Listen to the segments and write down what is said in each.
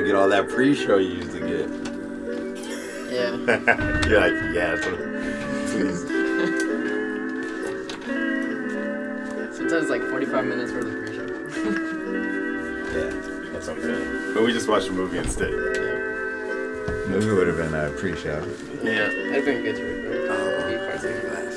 don't get all that pre-show you used to get. Yeah. You're like, yeah, please. Sometimes like 45 minutes worth of pre-show. Yeah, that's what I'm saying. But we just watched a movie instead. Movie would have been a pre-show. Yeah. That'd have been good to record. Oh, Be part of it. glasses.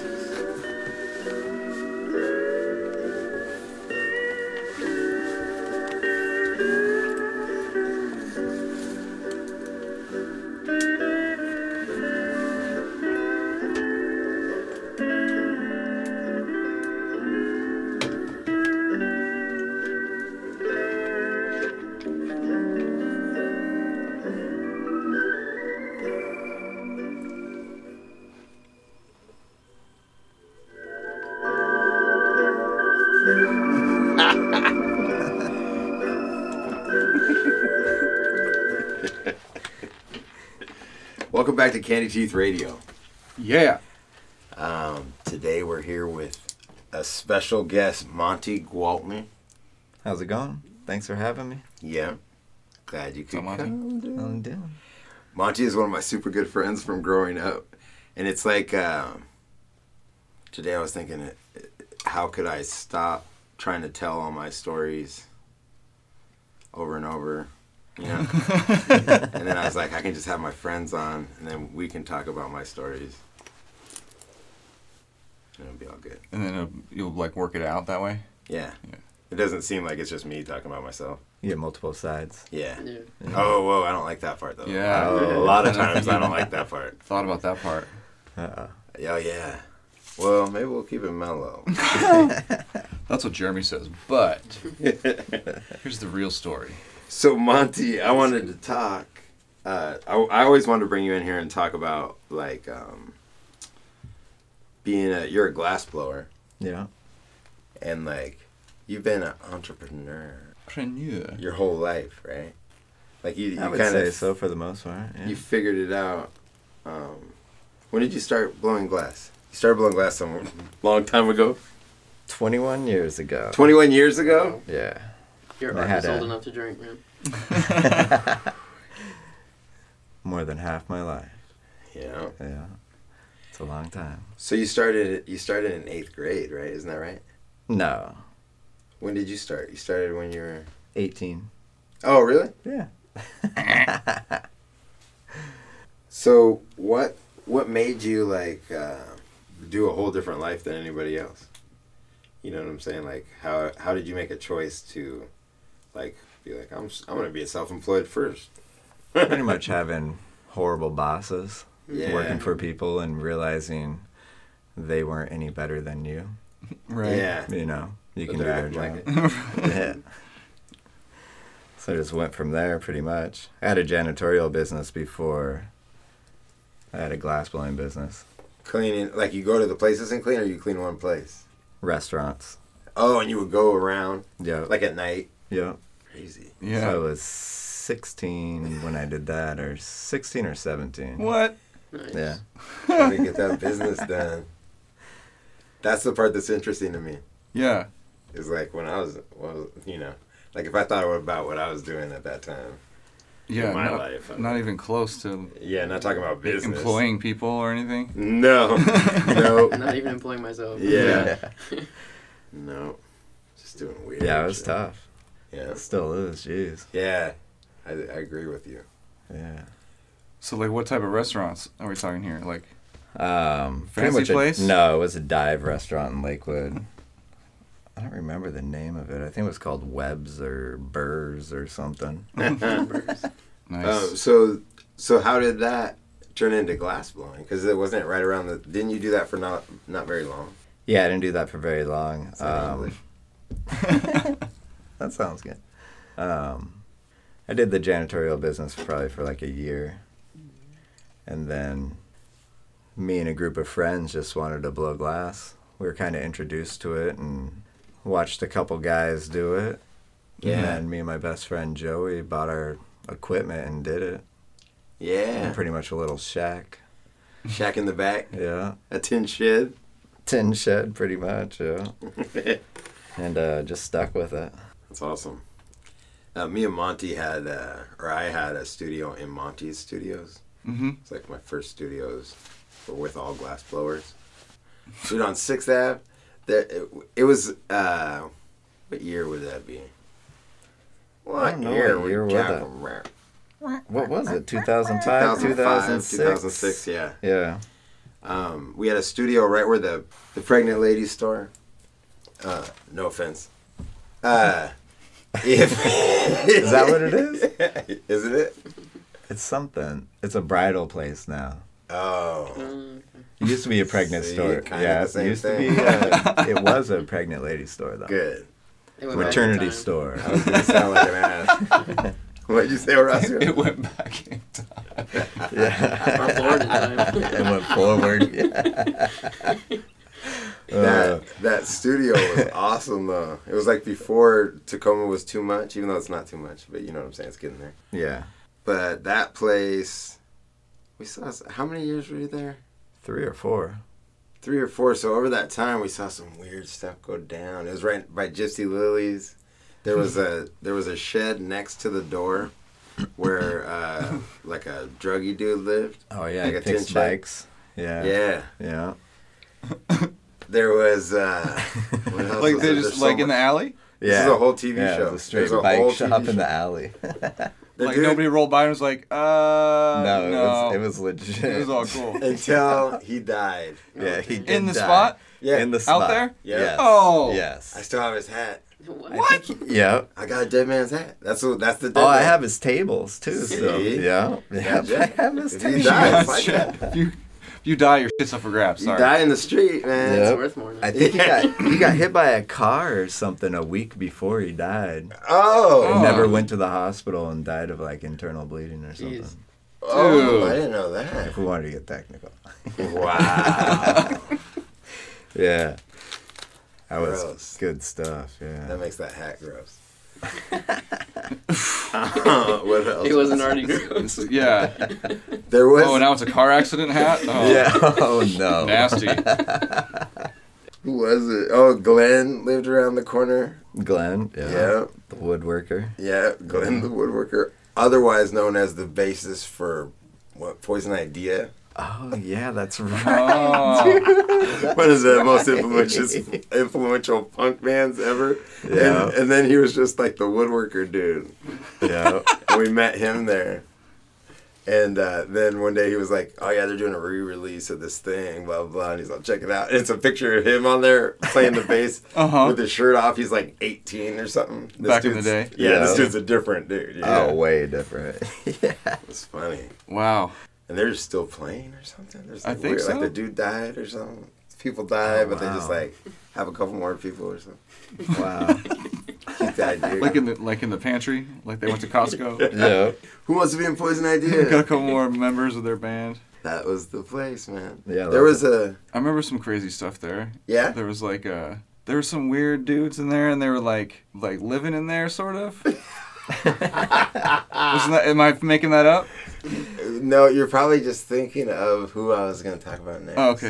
Welcome back to Candy Teeth Radio. Yeah. Today we're here with a special guest, Monty Gwaltney. How's it going? Thanks for having me. Yeah. Glad you could Monty? come. I'm doing. Monty is one of my super good friends from growing up. And it's like, today I was thinking, how could I stop trying to tell all my stories over and over? You know? And then I was like, I can just have my friends on, and then we can talk about my stories. And it'll be all good. And then you'll like work it out that way? Yeah. Yeah. It doesn't seem like it's just me talking about myself. You get multiple sides. Yeah. Yeah. Oh, whoa, I don't like that part, though. Yeah. A lot of times I don't like that part. Thought about that part. Uh-oh. Oh, yeah. Well, maybe we'll keep it mellow. That's what Jeremy says. But here's the real story. So, Monty, I wanted to talk. I always wanted to bring you in here and talk about, like, you're a glass blower. Yeah. And, like, you've been an entrepreneur Entrepreneur. your whole life, right? Like, you I would kind say of, so for the most part. Yeah. you figured it out. When did you start blowing glass? You started blowing glass some long time ago? 21 years ago. 21 years ago? Yeah. Your I art had is old a- enough to drink, man. More than half my life. Yeah. Yeah. It's a long time. So you started in 8th grade, right? Isn't that right? No. When did you start? You started when you were... 18. Oh, really? Yeah. So what made you, like, do a whole different life than anybody else? You know what I'm saying? Like, how did you make a choice to, like, be like, I'm going to be a self-employed first? Pretty much having horrible bosses. Yeah. Working for people and realizing they weren't any better than you. Right. Yeah. You know, you But can do they're their acting job. like it. Yeah. So I just went from there pretty much. I had a janitorial business before I had a glass blowing business. Cleaning, like, you go to the places and clean, or you clean one place? Restaurants. Oh, and you would go around, Yep. like, at night? Yep. Crazy. Yeah. So I was 16 when I did that, or 16 or 17. What? Nice. Yeah. Trying to get that business done. That's the part that's interesting to me. Yeah. Is like when I was, well, you know, like if I thought about what I was doing at that time. Yeah. my not, life. Not even close to Yeah, not talking about business. employing people or anything. No. No. Not even employing myself. Yeah. No. Just doing weird. Yeah, it was shit. tough. Yeah. It still is, jeez. Yeah. I agree with you. Yeah. So, like, what type of restaurants are we talking here? Like, Pretty Fancy much place? No, it was a dive restaurant in Lakewood. I don't remember the name of it. I think it was called Webb's or Burr's or something. nice. So how did that turn into glass blowing? Because it wasn't right around the. Didn't you do that for not very long? Yeah, I didn't do that for very long. Is that English? That sounds good. I did the janitorial business probably for like a year. And then me and a group of friends just wanted to blow glass. We were kind of introduced to it and watched a couple guys do it. Yeah. And then me and my best friend Joey bought our equipment and did it. Yeah. Pretty much a little shack. Shack in the back. Yeah. A tin shed. Tin shed, pretty much, yeah. And just stuck with it. That's awesome. Me and Monty had, or I had a studio in Monty's Studios. Mm-hmm. It's like my first studios were with all glass blowers. Dude, on 6th Ave, it was, what year would that be? I don't know what year was that. What was it? 2005, 2006? 2006, yeah. Yeah. We had a studio right where the pregnant lady store. No offense. Is that what it is? Isn't it? It's something. It's a bridal place now. Oh. It used to be a pregnant See, store. kinda Yeah, the same it used thing. to be. It was a pregnant lady store though. Good. It went back in Maternity time. store. I was going to sound like an ass. What'd you say, Horacio? It went back in time. Or forward in time. It went forward. That studio was awesome, though. It was like before Tacoma was too much, even though it's not too much, but you know what I'm saying? It's getting there. Yeah. But that place, we saw, how many years were you there? 3 or 4. 3 or 4. So over that time, we saw some weird stuff go down. It was right by Gypsy Lily's. There was a shed next to the door where like a druggie dude lived. Oh yeah, Like he a tin picks shed. bikes. Yeah. Yeah. Yeah. There was what else Like was they're there? just There's so like in the much- alley? This Yeah. is a whole TV Yeah, show. it was a straight There's a bike whole shop TV in the show. alley. The Like dude- nobody rolled by and was like, No, it was legit. It was all cool. until he died. Yeah, he did In the die. spot? Yeah. In the spot. there? Yeah. Yes. Oh. Yes. I still have his hat. What? Yeah. I got a dead man's hat. That's the dead Oh, I man. have his tables too. So See? yeah. Yeah. Yeah. I have his If he tables. dies, it's like that. If you die, your shit's up for grabs. You Sorry. die in the street, man. Yep. It's worth more than I think he got hit by a car or something a week before he died. Oh. He never went to the hospital and died of like internal bleeding or something. Jeez. Oh, Dude. I didn't know that. If we wanted to get technical. Wow. Yeah. That was Gross. good stuff. Yeah. That makes that hat gross. What else? It wasn't already gross. Yeah. There was. Oh, now it's a car accident hat? Oh, Yeah. Oh no. nasty. Who was it? Oh, Glenn lived around the corner. Glenn. Yeah. Yeah. The woodworker. Yeah, Glenn the woodworker, otherwise known as the basis for what Poison Idea. Oh yeah, that's right. Oh. One of the most influential punk bands ever. Yeah. And then he was just like the woodworker dude. Yeah. And we met him there. And then one day he was like, oh yeah, they're doing a re-release of this thing, blah, blah, blah. And he's like, check it out. And it's a picture of him on there playing the bass with his shirt off. He's like 18 or something. This Back in the dude's- day? Yeah, this Yeah. dude's a different dude. Yeah. Oh, way different. Yeah. It's funny. Wow. And they're still playing or something. There's I like think so. Like the dude died or something. People die, Oh, but they just wow. like have a couple more people or something. Wow. Keep the idea. Like in the pantry, like they went to Costco. Yeah. Who wants to be in Poison Got a Idea? couple more members of their band. That was the place, man. Yeah, There was a I remember some crazy stuff there. yeah. There was like there were some weird dudes in there, and they were like living in there, sort of. Wasn't that? Am I making that up? No, you're probably just thinking of who I was gonna talk about next. Oh, okay.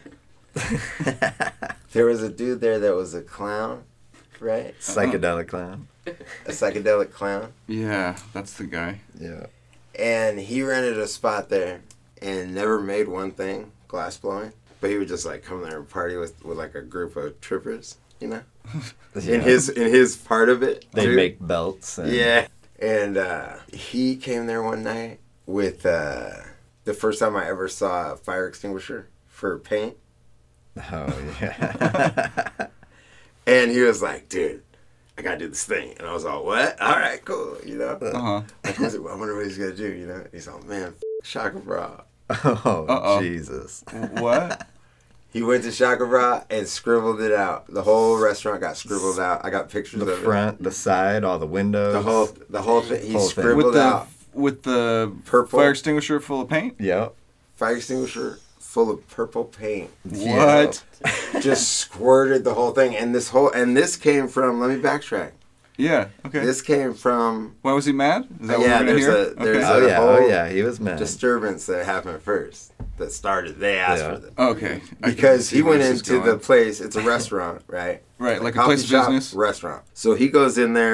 There was a dude there that was a clown, right? Psychedelic clown. A psychedelic clown, Yeah, that's the guy. Yeah. and he rented a spot there and never made one thing glass blowing, but he would just like come there and party with like a group of trippers, you know. Yeah. In his part of it. They too. make belts. And Yeah. And he came there one night with the first time I ever saw a fire extinguisher for paint. Oh yeah. And he was like, dude, I gotta do this thing. And I was all, what? All right, cool, you know. Uh-huh. Like, I wonder what he's gonna do, you know. He's like, man, Shaka Bra. Oh Uh-oh. Jesus. What? He went to Shaka Bra and scribbled it out. The whole restaurant got scribbled out. I got pictures The of front, the side, all the windows. the whole thing. He Whole thing. scribbled out With the Purple. fire extinguisher full of paint. Yep. fire extinguisher full of purple paint. What? Just squirted the whole thing, and this came from. Let me backtrack. Yeah. Okay. This came from. Why was he mad? Is that Yeah, what we're gonna there's hear? a- there's okay. a- Oh yeah. whole Oh yeah. He was mad. disturbance that happened first. That started. They asked Yeah. for them Okay. I can because see he where went this is into the going. place. It's a restaurant, right? Right, like a coffee place of shop, business. restaurant. So he goes in there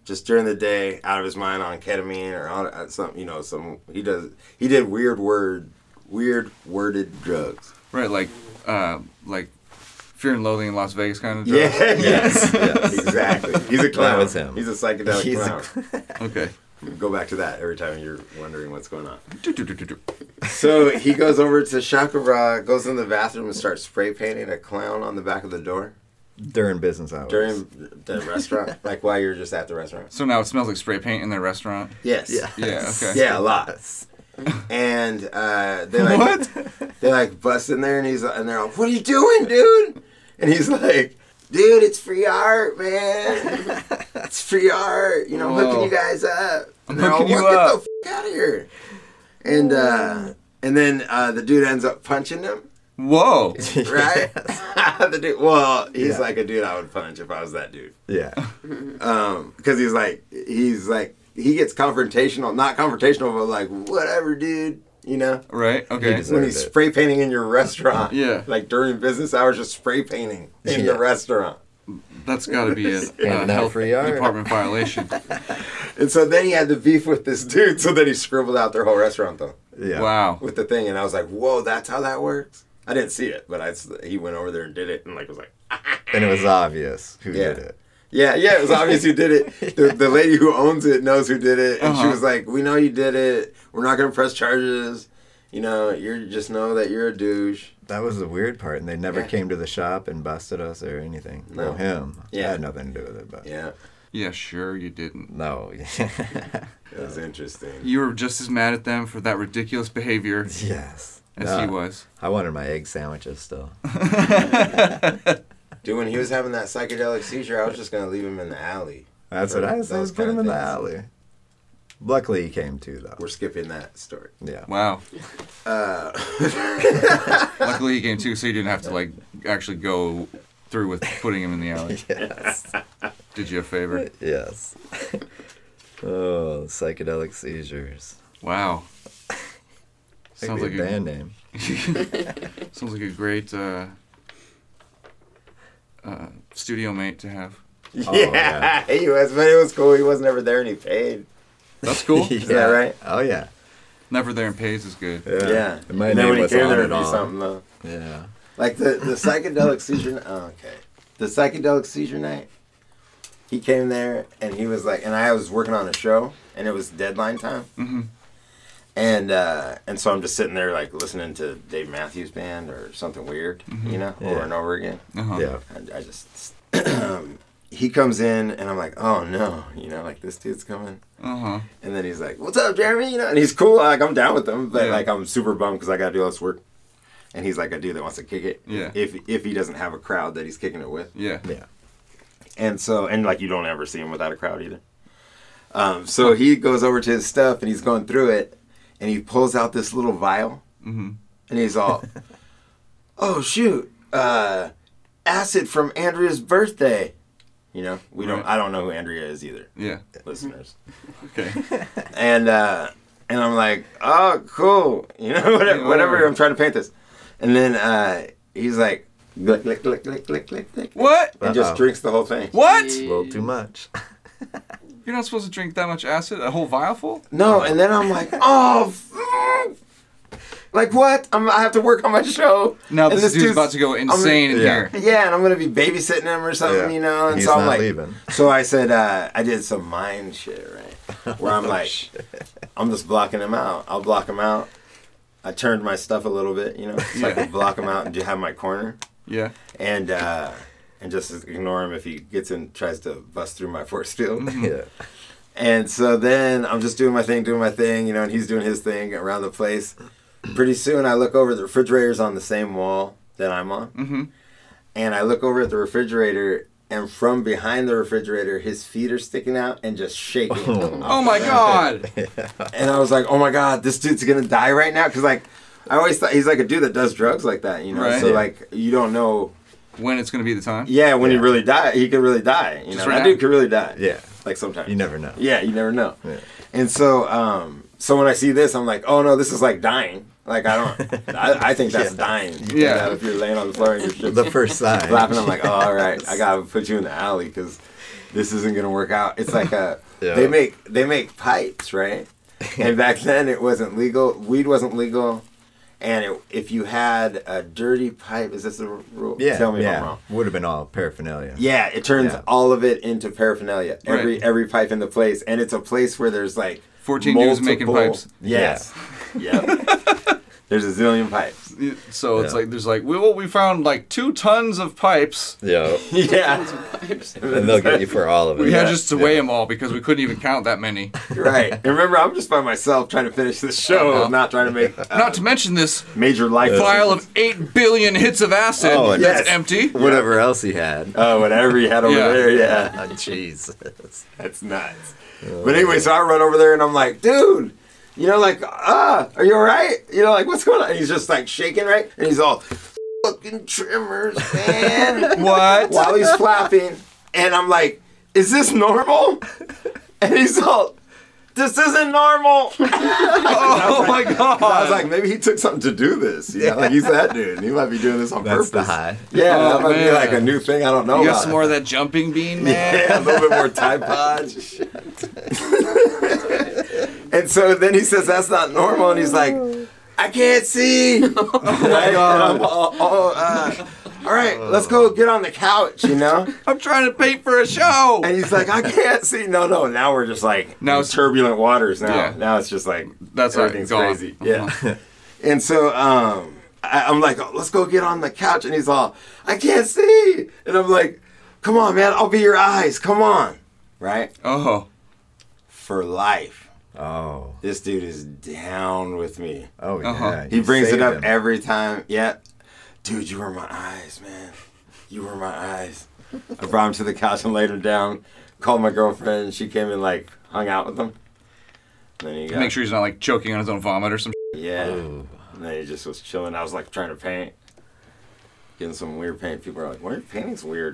just during the day, out of his mind on ketamine or on some, you know, he did weird worded drugs. Right, like Fear and Loathing in Las Vegas kind of Yeah, drugs. yes, exactly. He's a clown. That was him. He's a psychedelic clown. Okay. Go back to that every time you're wondering what's going on. Do-do-do-do-do. So he goes over to Chakra, goes in the bathroom and starts spray painting a clown on the back of the door During business hours. during the restaurant, like while you're just at the restaurant. So now it smells like spray paint in their restaurant? Yes. Yeah. Yeah, okay. Yeah, a lot. And they like What? they like bust in there and they're like, "What are you doing, dude?" And he's like, "Dude, it's free art, man. It's free art. You know, I'm hooking Whoa. you guys up." I'm And they're all, hooking you "What? up." Get the out of here." And then the dude ends up punching him. Whoa. Right? The dude, well, he's Yeah. like a dude I would punch if I was that dude. Yeah. Because he's like, he gets confrontational, not confrontational, but like, whatever, dude, you know? Right, okay. He deserves- When he's it. spray painting in your restaurant. Yeah. Like during business hours, just spray painting in the Yeah. restaurant. That's got to be a Handing out health free art. department violation. And so then he had the beef with this dude, so then he scribbled out their whole restaurant, though, Yeah. Wow. with the thing. And I was like, whoa, that's how that works? I didn't see it, but he went over there and did it, and like was like, And it was obvious who Yeah. did it. yeah, it was obvious who did it. The lady who owns it knows who did it, and she Uh-huh. was like, "We know you did it. We're not gonna press charges. You know, you just know that you're a douche." That was the weird part, and they never Yeah. came to the shop and busted us or anything. No. Well, him. Yeah. I had nothing to do with it, but Yeah, Yeah, sure you didn't. no. it was interesting. You were just as mad at them for that ridiculous behavior Yes. as No, he was. I wanted my egg sandwiches still. Dude, when he was having that psychedelic seizure, I was just gonna leave him in the alley. That's For what I said. those Put him kind in of the things. alley. Luckily, he came too, though. We're skipping that story. Yeah. Wow. Uh, Luckily he came too, so you didn't have to like actually go through with putting him in the alley. Yes. Did you a favor? Yes. Oh, psychedelic seizures. Wow. That Sounds could like be a a band name. sounds like a great studio mate to have. Oh, yeah, he was, but it was cool. He wasn't ever there, and he paid. That's cool. Is that right? Oh yeah. Never there and pays is good. Yeah. And my And then name when he was came on there to it do all. something though. Yeah. Like the psychedelic seizure. Oh, okay. The psychedelic seizure night. He came there and he was like, and I was working on a show and it was deadline time. Mm-hmm. And so I'm just sitting there like listening to Dave Matthews Band or something weird, you know, over Yeah. and over again. Uh-huh. Yeah. And I just he comes in and I'm like, oh no, you know, like this dude's coming. Uh-huh. And then he's like, what's up, Jeremy? You know, and he's cool. Like I'm down with him, but Yeah. like I'm super bummed because I gotta do all this work. And he's like a dude that wants to kick it. Yeah. If he doesn't have a crowd that he's kicking it with. Yeah. Yeah. And so, and like you don't ever see him without a crowd either. So he goes over to his stuff and he's going through it and he pulls out this little vial Mm-hmm. and he's all, oh shoot, acid from Andrea's birthday. You know, Right. I don't know who Andrea is either, Yeah. listeners. Okay. And I'm like, oh, cool. You know, whatever, whatever. I'm trying to paint this. And then he's like, glick, glick, glick, glick, glick, glick, glick. What? And just Uh-oh. drinks the whole thing. What? A little too much. You're not supposed to drink that much acid? A whole vial full? No, and then I'm like, oh, like what? I have to work on my show. Now And this dude's dude's- about to go insane in yeah. here. Yeah, and I'm gonna be babysitting him or something, Yeah. you know. And He's so I'm not like, leaving. so I said, I did some mind shit, right? Where I'm like, I'm just blocking him out. I'll block him out. I turned my stuff a little bit, you know, so I Yeah. could block him out and just have my corner, Yeah. and just ignore him if he gets in, tries to bust through my force field. Yeah. And so then I'm just doing my thing, you know, and he's doing his thing around the place. Pretty soon I look over, the refrigerator's on the same wall that I'm on. Mm-hmm. And I look over at the refrigerator, and from behind the refrigerator, his feet are sticking out and just shaking. Oh my god! And I was like, oh my God, this dude's going to die right now? Because, like, I always thought he's like a dude that does drugs like that, you know? Right. So, Yeah. like, you don't know. When it's gonna be the time? Yeah, when he Yeah. really die, he could really die. You Just know, right that now. dude could really die. Yeah. Like, sometimes. You never know. Yeah, you never know. Yeah. And so, so when I see this, I'm like, oh no, this is like dying. Like I think that's Yeah. dying. Yeah. If you're laying on the floor and you're shit The first sign. laughing, I'm like, oh, all right, I gotta put you in the alley because this isn't gonna work out. It's like Yeah. they make pipes, right? And back then it wasn't legal. Weed wasn't legal, and if you had a dirty pipe, is this the rule? Yeah, Tell me if I'm yeah. wrong. Would have been all paraphernalia. Yeah, it turns Yeah. all of it into paraphernalia. Right. Every pipe in the place, and it's a place where there's like 14 dudes making pipes. Yes. Yep. There's a zillion pipes. So it's Yeah. like there's like we found like 2 tons of pipes. Yeah. Yeah. Pipes. And they'll get you for all of it. We Yeah. had just to weigh them all because we couldn't even count that many. Right. And remember, I'm just by myself trying to finish this show, Uh-huh. not trying to make Not to mention this major life vial decisions. of 8 billion hits of acid Oh, and that's yes. empty. Whatever else he had. Oh, whatever you had over Yeah. there, yeah. Oh, Jesus. That's nuts. But anyway, so I run over there and I'm like, dude, you know, like, are you all right? You know, like, what's going on? And he's just like shaking, right? And he's all, fucking tremors, man. What? While he's flapping. And I'm like, is this normal? And he's all, this isn't normal. Oh my god. I was like, maybe he took something to do this. You know, like he's that dude. And he might be doing this on That's purpose. the high. Yeah, Oh, that might be man. like a new thing I don't know You got about. some more of that jumping bean, man? Yeah, a little bit more Tide Pods. And so then he says that's not normal, and he's like, I can't see. Oh my God. All right, let's go get on the couch, you know? I'm trying to paint for a show. And he's like, I can't see. No, now we're just like Now in it's- turbulent waters now. Yeah. Now it's just like That's right, everything's gone. crazy. Yeah. And so I'm like, let's go get on the couch, and he's all, I can't see. And I'm like, come on, man, I'll be your eyes. Come on. Right? Oh. For life. Oh. This dude is down with me. Oh, yeah. Uh-huh. He You brings it saved up him. every time. Yeah. Dude, you were my eyes, man. You were my eyes. I brought him to the couch and laid him down. Called my girlfriend, and she came and like hung out with him. And then he got, Make sure he's not like choking on his own vomit or some yeah. Ooh. And then he just was chilling. I was like trying to paint. Getting some weird paint. People are like, why are your paintings weird?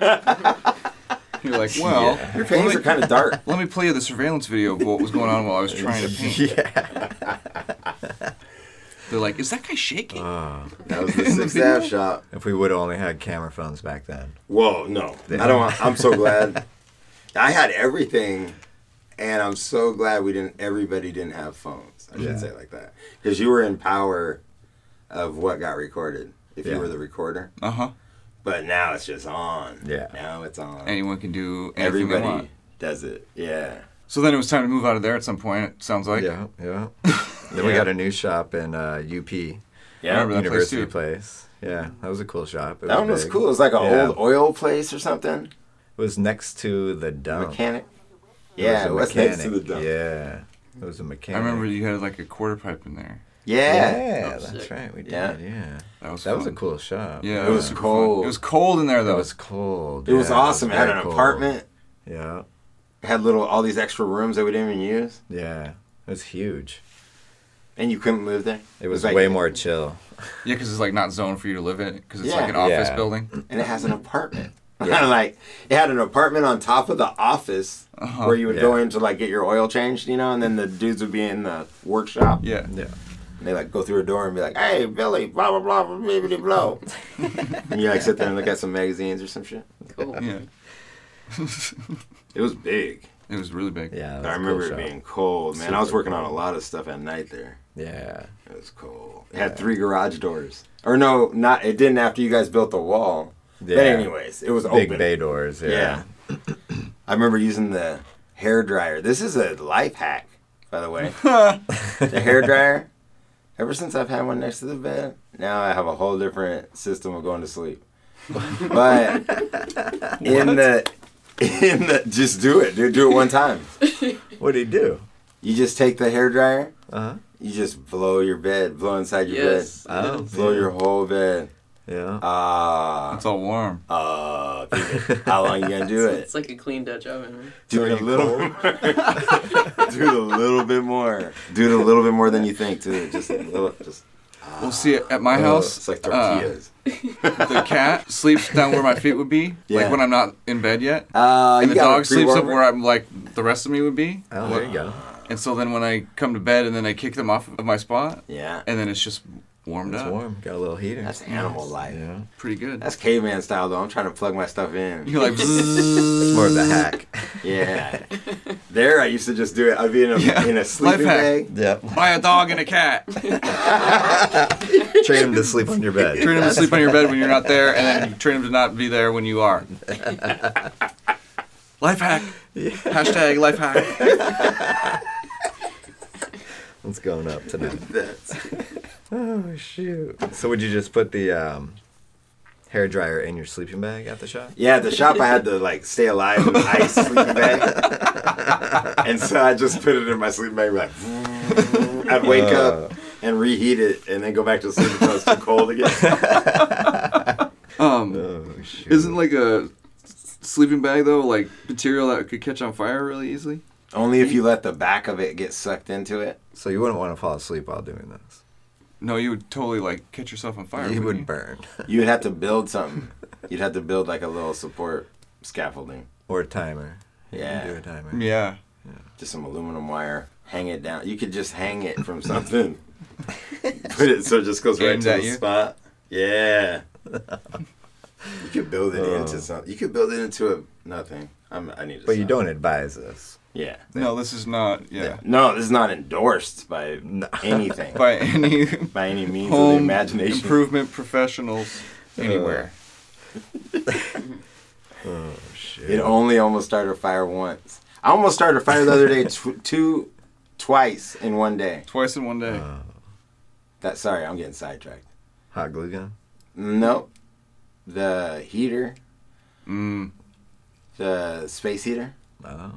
You're like, well, Your paintings are kind of dark. let me play you the surveillance video of what was going on while I was trying to paint. Yeah. They're like, is that guy shaking? That was the Sixth Ave shop. If we would have only had camera phones back then. Whoa, no. I don't. I'm so glad. I had everything, and I'm so glad everybody didn't have phones. I should Yeah. say it like that. Because you were in power of what got recorded, if you Yeah. were the recorder. Uh-huh. But now it's just on. Yeah. Now it's on. Anyone can do anything they want. Everybody does it. Yeah. So then it was time to move out of there at some point, it sounds like. Yeah, yeah. Then we Yeah. got a new shop in UP, Yeah. remember that place, University too. place. Yeah, that was a cool shop. It That one was big. cool. It was like an Yeah. old oil place or something. It was next to the dump. Mechanic. It Yeah, was a it was next to the mechanic. dump. Yeah, it was a I mechanic. remember you had like a quarter pipe in there. Yeah. Yeah, Oh, that's sick. right. We did. Yeah. Yeah, That was that was a fun. cool shop. Yeah, It was super cold. fun. It was cold in there It though. was cold. It was yeah, awesome. It had very an cold. apartment. Yeah, Had all these extra rooms that we didn't even use. yeah. It was huge. And you couldn't live there. It was like- way more chill. Yeah, because it's like not zoned for you to live in, because it's Yeah. like an office Yeah. building. And it has an apartment. Yeah. Like it had an apartment on top of the office Uh-huh. where you would go Yeah. in to like get your oil changed, you know, and then the dudes would be in the workshop. Yeah. Yeah. And they like go through a door and be like, "Hey, Billy, blah blah blah, blah blah blah." blah." And you like sit there and look at some magazines or some shit. Cool. Yeah. It was big. It was really big. Yeah, it was I a remember cool it shop. being cold, man. I was Super working on a cold. lot of stuff at night there. Yeah. It was cold. It had 3 garage doors. Or no, not it didn't after you guys built the wall. Yeah. But anyways, it was Big open. bay doors. Yeah. I remember using the hair dryer. This is a life hack, by the way. The hair dryer. Ever since I've had one next to the bed, now I have a whole different system of going to sleep. But in the just do it, dude. Do it one time. What did he do? You just take the hair dryer. Uh-huh. You just blow your bed, blow inside your Yes. bed, Oh, blow your whole bed. Yeah. It's all warm. How long you gonna do it? It's like a clean Dutch oven. Right? Do it a little more. Do it a little bit more. Do it a little bit more than you think, too. Just a little. Just. Well, see, at my house, It's like tortillas. the cat sleeps down where my feet would be, Yeah. like when I'm not in bed yet. And And the dog sleeps up where I'm like the rest of me would be. Oh, there you go. And so then when I come to bed and then I kick them off of my spot, Yeah. and then it's just warmed It's up. warm. Got a little heater. That's animal life. Yeah. Pretty good. That's caveman style though. I'm trying to plug my stuff in. You're like, It's bzzz. more of the hack. Yeah. There, I used to just do it. I'd be in a Yeah. in a sleeping Life hack. bag. Yep. Buy a dog and a cat. Train him to sleep on your bed. Train him to sleep on your bed when you're not there, and then train him to not be there when you are. Life hack. Hashtag life hack. What's going up tonight? That's Oh, shoot. So would you just put the hair dryer in your sleeping bag at the shop? Yeah, at the shop I had to like stay alive with ice sleeping bag. And so I just put it in my sleeping bag like I'd wake up and reheat it and then go back to sleep until it's too cold again. Oh, shoot. Isn't like a sleeping bag though like material that could catch on fire really easily? Only if you let the back of it get sucked into it. So you wouldn't want to fall asleep while doing this. No, you would totally like catch yourself on fire. You wouldn't would burn. You would have to build something. You'd have to build like a little support scaffolding. Or a timer. You Yeah. can do a timer. Yeah. Just some aluminum wire. Hang it down. You could just hang it from something. Put it so it just goes right Aimed to at the you? spot. Yeah. You could build it into something. You could build it into a nothing. I need to But you stop. don't advise this. Yeah. No, this is not. Yeah. No, this is not endorsed by No. anything. By any by any means of the home imagination. improvement professionals anywhere. Oh, shit. It only almost started a fire once. I almost started a fire the other day twice in one day. Twice in one day. Sorry, I'm getting sidetracked. Hot glue gun? Nope. The heater, Mm. the space heater. Oh.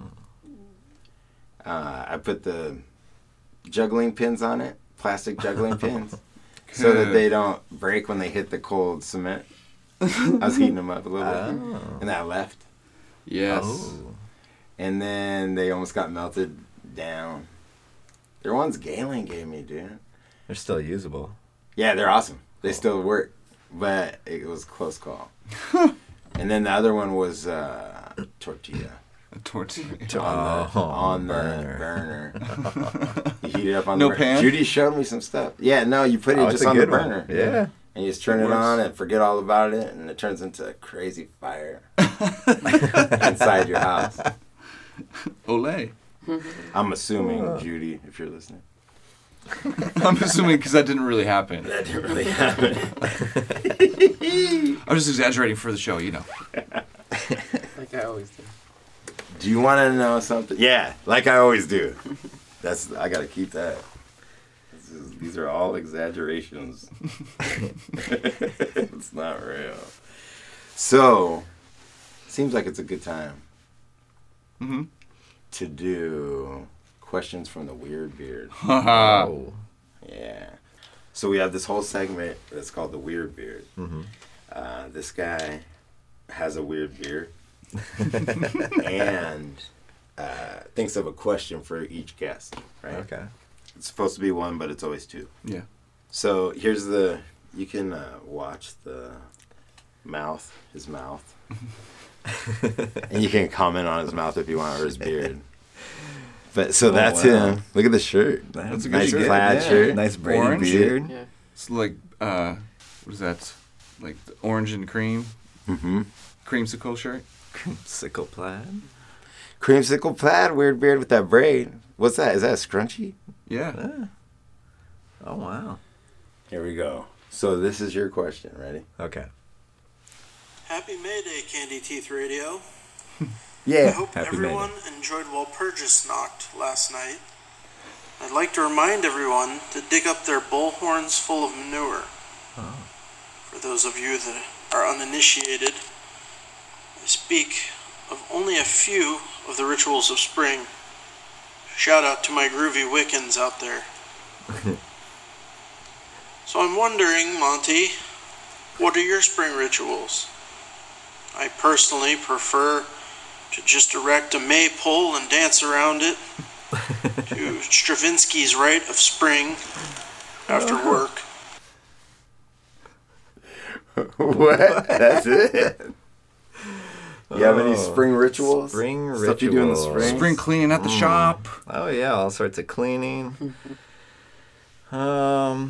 I put the juggling pins on it, plastic juggling pins, so that they don't break when they hit the cold cement. I was heating them up a little bit, and that left. Yes. Oh. And then they almost got melted down. They're ones Galen gave me, dude. They're still usable. Yeah, they're awesome. They still work, but it was a close call. And then the other one was tortilla. A tortilla. On the burner. You heat it up on No the burner. pan? Judy showed me some stuff. Yeah, no, you put it Oh, just it's a on the good one. burner. Yeah. And you just turn It it works. on and forget all about it, and it turns into a crazy fire inside your house. Olay. I'm assuming, Judy, if you're listening. I'm assuming because that didn't really happen. That didn't really happen. I'm just exaggerating for the show, you know. Like I always do. Do you want to know something? Yeah, like I always do. I got to keep that. These are all exaggerations. It's not real. So, seems like it's a good time Mm-hmm. to do questions from the Weird Beard. Oh. Yeah. So we have this whole segment that's called the Weird Beard. Mm-hmm. This guy has a weird beard and thinks of a question for each guest, right? Okay. It's supposed to be one, but it's always two. Yeah. So here's you can watch his mouth. And you can comment on his mouth if you want, or his beard. But so that's wow. him. Look at the shirt. That's a good Nice shirt. plaid shirt. Nice braided Orange. beard. Yeah. It's like, what is that? Like the orange and cream? Mm-hmm. Creamsicle shirt? Sickle plaid. Creamsicle plaid, weird beard with that braid. What's that? Is that a scrunchie? Yeah. Ah. Oh, wow. Here we go. So this is your question. Ready? Okay. Happy May Day, Candy Teeth Radio. I Yeah. hope Happy May everyone enjoyed Walpurgis Nacht last night. I'd like to remind everyone to dig up their bullhorns full of manure. For those of you that are uninitiated, I speak of only a few of the rituals of spring. Shout out to my groovy Wiccans out there. So I'm wondering, Monty, what are your spring rituals? I personally prefer to just erect a maypole and dance around it to Stravinsky's Rite of Spring after work. What? That's it? You have any spring rituals? Spring Stuff you do in the rituals. spring? Spring cleaning at the shop. Oh, yeah. All sorts of cleaning.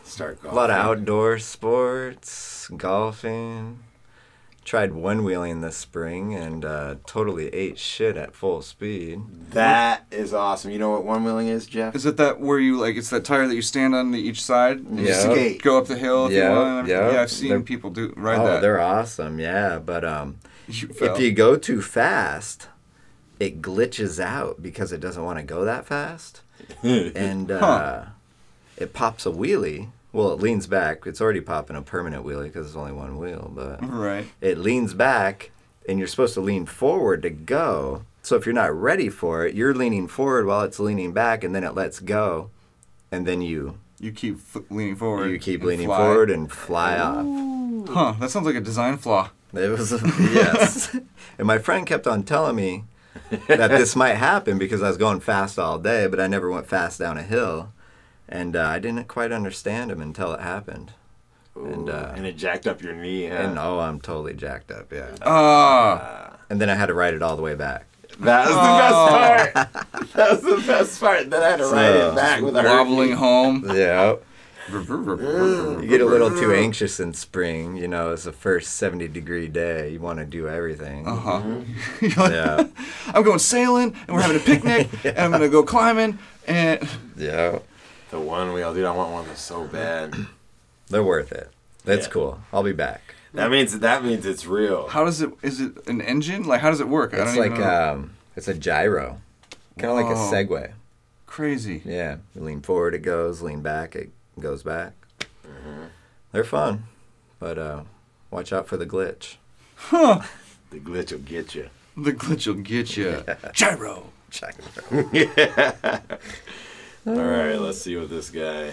Start A golfing. lot of outdoor sports, golfing. Tried one-wheeling this spring and totally ate shit at full speed. That is awesome. You know what one wheeling is, Jeff? Is it that where you like? It's that tire that you stand on to each side. And Yeah. You skate. Go up the hill if you Yeah, want. and everything. yeah. Yeah, I've seen They're- people ride that. They're awesome, yeah. But You fell. if you go too fast, it glitches out because it doesn't want to go that fast. And it pops a wheelie. Well, it leans back. It's already popping a permanent wheelie because it's only one wheel. But Right. it leans back, and you're supposed to lean forward to go. So if you're not ready for it, you're leaning forward while it's leaning back, and then it lets go. And then you You keep leaning forward. keep and leaning fly. forward and fly off. Huh? That sounds like a design flaw. It was yes, and my friend kept on telling me that this might happen because I was going fast all day, but I never went fast down a hill, and I didn't quite understand him until it happened. And it jacked up your knee. Huh? And I'm totally jacked up, yeah. Ah. And then I had to ride it all the way back. That was the best part. That was the best part. Then I had to ride it back with a wobbling home. Yeah. You You get a little too anxious in spring, you know, it's the first 70-degree day. You want to do everything. Uh-huh. Yeah. I'm going sailing, and we're having a picnic, and I'm going to go climbing, and... Yeah. The one wheel, dude. I want one that's so bad. They're worth it. That's Yeah. cool. I'll be back. That means it's real. How does it... Is it an engine? Like, how does it work? It's like, it's a gyro. Kind of like a Whoa. Segway. Crazy. Yeah. You lean forward, it goes. Lean back, it goes back. They're fun. But watch out for the glitch. Huh. The glitch will get you. The glitch will get you. Gyro. Yeah. All right, let's see what this guy.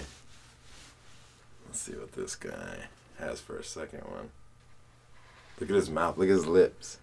Has for a second one. Look at his mouth. Look at his lips.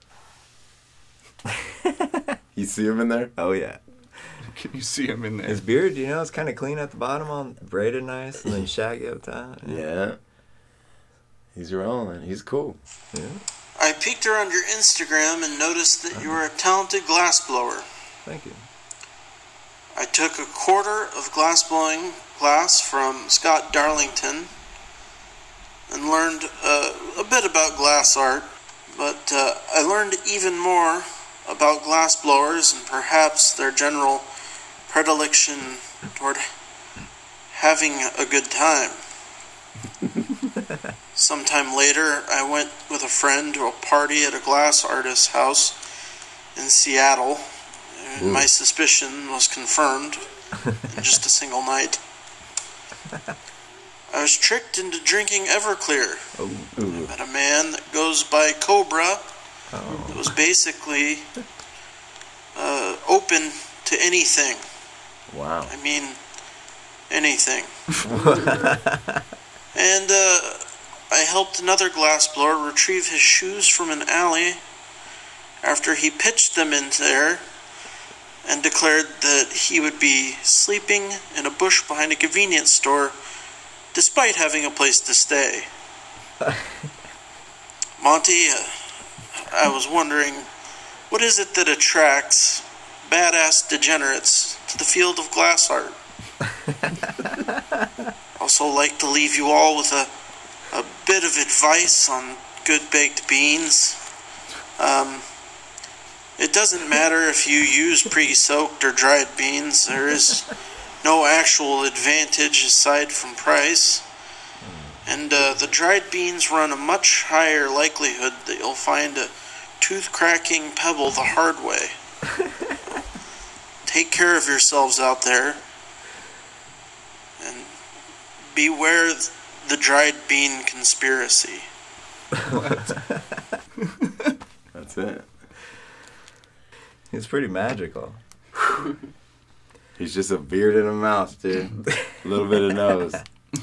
You see him in there? Oh, yeah. Can you see him in there? His beard, you know, it's kind of clean at the bottom, on braided nice, and then shaggy up top. Yeah. He's rolling. He's cool. Yeah. I peeked around your Instagram and noticed that you are a talented glassblower. Thank you. I took a quarter of glassblowing class from Scott Darlington and learned a bit about glass art, but I learned even more about glassblowers and perhaps their general predilection toward having a good time. Sometime later, I went with a friend to a party at a glass artist's house in Seattle. And my suspicion was confirmed in just a single night. I was tricked into drinking Everclear. I met a man that goes by Cobra that was basically open to anything. Wow. I mean, anything. And I helped another glassblower retrieve his shoes from an alley after he pitched them in there and declared that he would be sleeping in a bush behind a convenience store despite having a place to stay. Monty, I was wondering, what is it that attracts badass degenerates to the field of glass art? Also like to leave you all with a bit of advice on good baked beans. It doesn't matter if you use pre-soaked or dried beans. There is no actual advantage aside from price. And the dried beans run a much higher likelihood that you'll find a tooth-cracking pebble the hard way. Take care of yourselves out there. And beware the dried bean conspiracy. That's it. He's pretty magical. He's just a beard and a mouth, dude. A little bit of nose.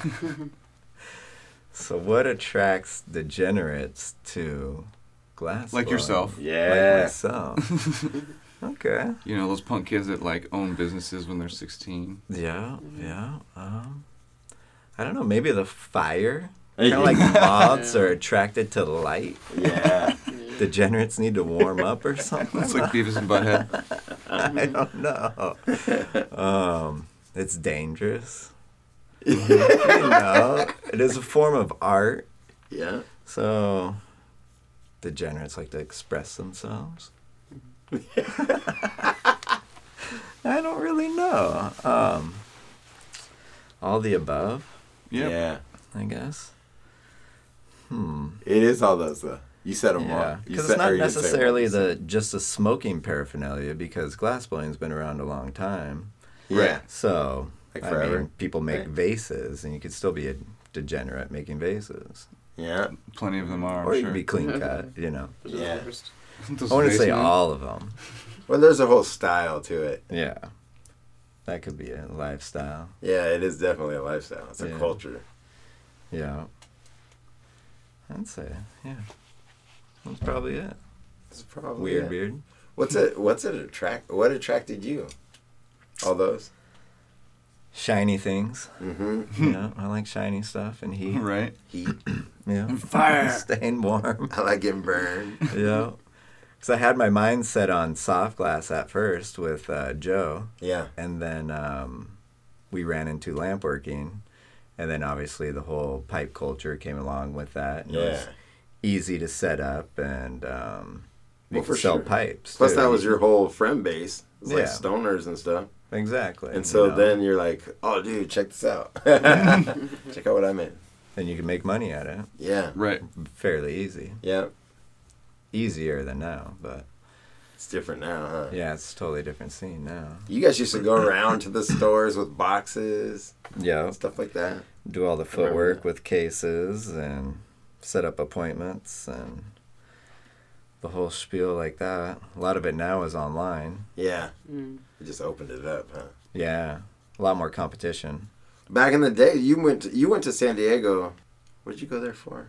So what attracts degenerates to glass? Like yourself. Like Yeah. myself. Okay. You know, those punk kids that, like, own businesses when they're 16. Yeah, yeah. I don't know, maybe the fire? Kind of like moths are attracted to light. Yeah. Degenerates need to warm up or something. That's like Beavis and Butthead. I don't know. It's dangerous. It is a form of art. Yeah. So, degenerates like to express themselves. I don't really know. All the above, Yep. Yeah. I guess. It is all those though. You said them Yeah, all. because it's not necessarily just the smoking paraphernalia, because glassblowing's been around a long time. Yeah. So, Like I forever. mean, people make Right. vases, and you could still be a degenerate making vases. Yeah. Plenty of them are. Or I'm you sure. could be clean cut, Those are the Yeah. worst. Those I wouldn't say basement- all of them. Well, there's a whole style to it. Yeah. That could be a lifestyle. Yeah, it is definitely a lifestyle. It's a Yeah. culture. Yeah. I'd say, yeah. That's probably it. It's probably Weird it. beard. What attracted you? All those? Shiny things. Mm-hmm. You know, I like shiny stuff and heat. Right. Heat. Yeah. Fire. Staying warm. I like getting burned. Yeah. Because I had my mind set on soft glass at first with Joe. Yeah. And then we ran into lamp working. And then obviously the whole pipe culture came along with that. And It was easy to set up, and you Well, could for sell sure. pipes. Plus, too. that was your whole friend base. It's like Yeah. stoners and stuff. Exactly. And so you know. then you're like, oh, dude, check this out. Check out what I made. And you can make money at it Yeah. Right. fairly easy. Yeah. Easier than now, but It's different now, huh? yeah, it's a totally different scene now. You guys used to go around to the stores with boxes, Yeah. stuff like that. Do all the remember footwork that. with cases and set up appointments and the whole spiel like that. A lot of it now is online. Yeah. Mm. You just opened it up, huh? Yeah. A lot more competition. Back in the day, you went to San Diego. What did you go there for?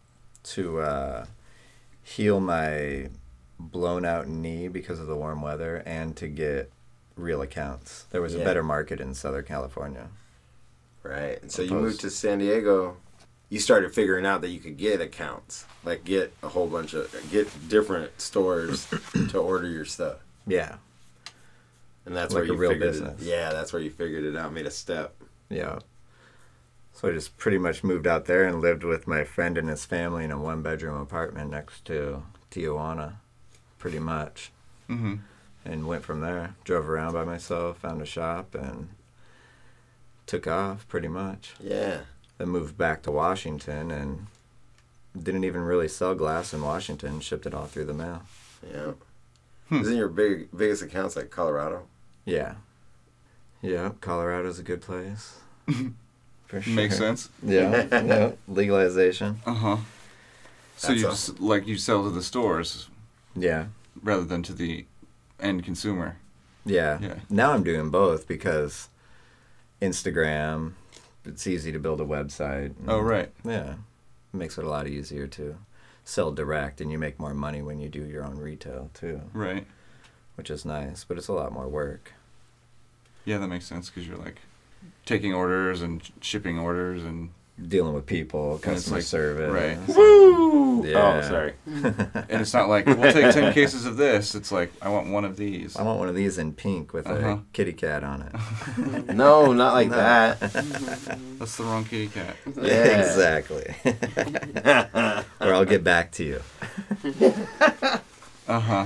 To heal my blown out knee because of the warm weather and to get real accounts. There was a Yeah. better market in Southern California. Right. And so you Opposed- moved to San Diego. You started figuring out that you could get accounts, like get different stores to order your stuff. Yeah. And that's Like where you a real figured business. it. Yeah, that's where you figured it out, made a step. Yeah. So I just pretty much moved out there and lived with my friend and his family in a 1-bedroom apartment next to Tijuana, pretty much. Mm-hmm. And went from there. Drove around by myself, found a shop, and took off pretty much. Yeah. Then moved back to Washington and didn't even really sell glass in Washington. Shipped it all through the mail. Yeah. Isn't your biggest accounts like Colorado? Yeah. Yeah, Colorado's a good place. For sure. Makes sense. Yeah. Yeah. Legalization. Uh huh. So That's you all. just you sell to the stores Yeah. rather than to the end consumer. Yeah. Yeah. Now I'm doing both because Instagram, it's easy to build a website. Oh right. Yeah. It makes it a lot easier to sell direct, and you make more money when you do your own retail too, Right. which is nice, but it's a lot more work. Yeah, that makes sense because you're like taking orders and shipping orders and Dealing with people, it's customer like- service. right. Woo! Yeah. Oh, sorry. and it's not like we'll take 10 cases of this. It's like I want one of these. I want one of these in pink with Uh-huh. a kitty cat on it. No, not like that. That's the wrong kitty cat. Yeah. Exactly. Or I'll get back to you. Uh huh.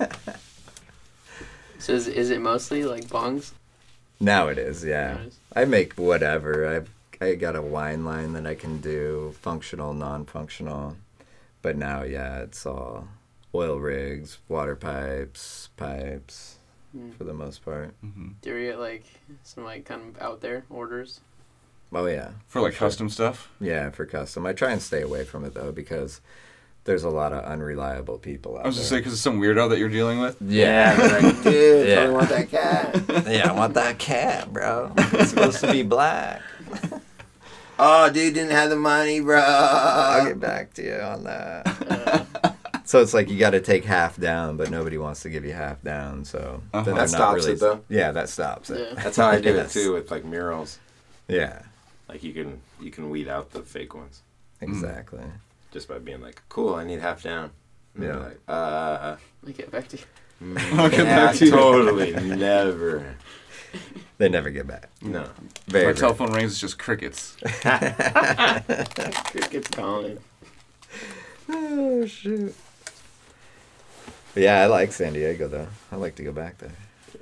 So is it mostly like bongs? Now it is, yeah. Nice. I make whatever. I got a wine line that I can do, functional, non-functional. But now, yeah, it's all oil rigs, water pipes, for the most part. Mm-hmm. Do you get like some like kind of out there orders? Oh, yeah. For like sure. custom stuff. Yeah, for custom. I try and stay away from it, though, because there's a lot of unreliable people out I was just there. saying because it's some weirdo that you're dealing with. Yeah, they're like, dude, Yeah. totally want that cat. Yeah, I want that cat, bro. It's supposed to be black. Oh, dude, didn't have the money, bro. I'll get back to you on that. So it's like you got to take half down, but nobody wants to give you half down. So Uh-huh. then That they're not stops really, it, though. Yeah, that stops it. Yeah. That's how I do Yes. it too with like murals. Yeah, Like you can weed out the fake ones exactly. just by being like, cool, I need half down. And they're Yeah. like, I'll get back to you. I'll get yeah, back to you. totally, never. They never get back. No. Very My rare. telephone rings, it's just crickets. Cricket's calling. Oh, shoot. But yeah, I like San Diego, though. I like to go back there.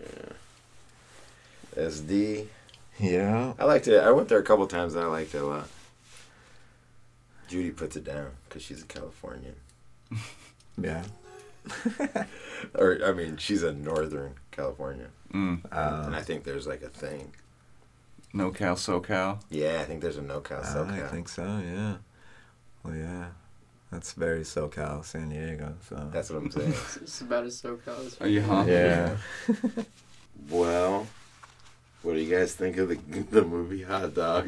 SD. Yeah. I liked it. I went there a couple times and I liked it a lot. Judy puts it down because she's a Californian. Yeah. Or, I mean, she's a Northern Californian. Mm. And I think there's like a thing. No Cal, SoCal. Yeah, I think there's a NoCal, SoCal. I think so, yeah. Well, yeah. That's very SoCal, San Diego, so. That's what I'm saying. It's about as SoCal as Are you huh? Yeah. Well, what do you guys think of the movie Hot Dog?